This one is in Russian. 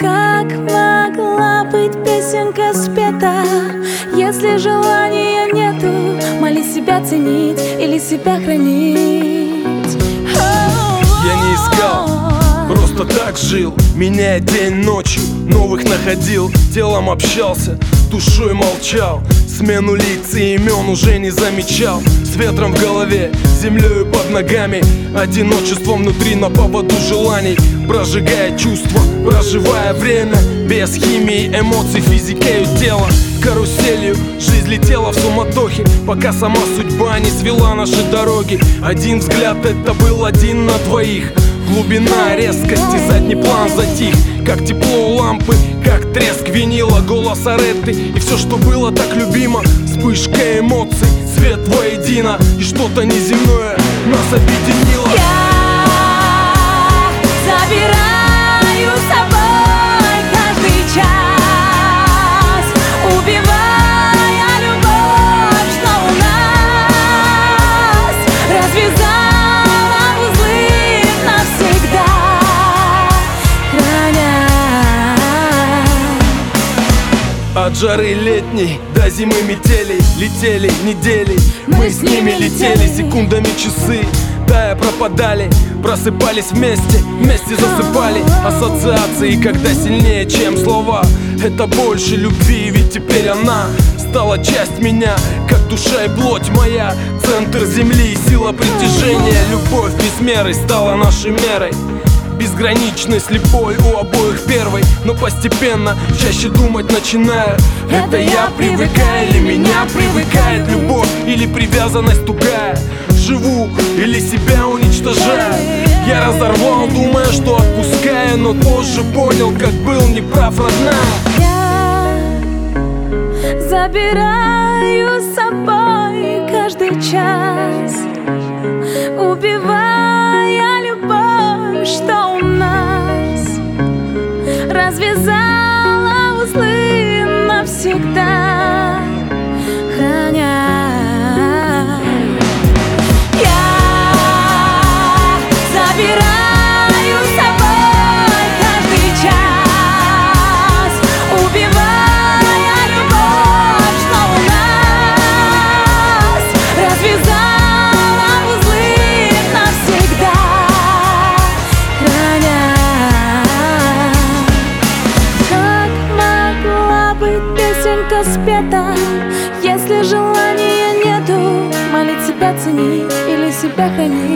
Как могла быть песенка спета, если желания нету? Молись себя ценить или себя хранить. Я не искал, просто так жил, меняя день ночью, новых находил, телом общался, душой молчал. Смену лиц и имен уже не замечал. С ветром в голове, землею под ногами, одиночеством внутри на поводу желаний, прожигая чувства, проживая время без химии, эмоций, физикою тела. Каруселью жизнь летела в суматохе, пока сама судьба не свела наши дороги. Один взгляд — это был один на двоих. Глубина, резкость и задний план затих. Как тепло у лампы, как треск винила, голос Аретты. И все, что было так любимо, вспышка эмоций, свет воедино. И что-то неземное нас объединило. Я забираю с собой каждый час, убивая любовь, что у нас развязала узлы навсегда, храня. От жары летней до зимы метелей летели недели, мы с ними летели секундами часы, тая пропадали, просыпались вместе, вместе засыпали. Ассоциации, когда сильнее, чем слова. Это больше любви, ведь теперь она стала часть меня, как душа и плоть моя. Центр земли, сила притяжения, любовь без меры стала нашей мерой. Безграничной, слепой, у обоих первой, но постепенно чаще думать начинаю. Это я привыкаю или меня привыкает любовь, или привязанность тугая? Живу или себя уничтожаю? Я разорвал, думая, что отпускаю, но позже понял, как был неправ, родная. Я забираю с собой каждый час, убивая любовь, что у нас развязала узлы навсегда, храня. Я забираю с собой каждый час, убивая любовь, что у нас развязала узлы навсегда, храня. Как могла быть песенка спета, если желания нету? Молить себя ценить или себя хранить?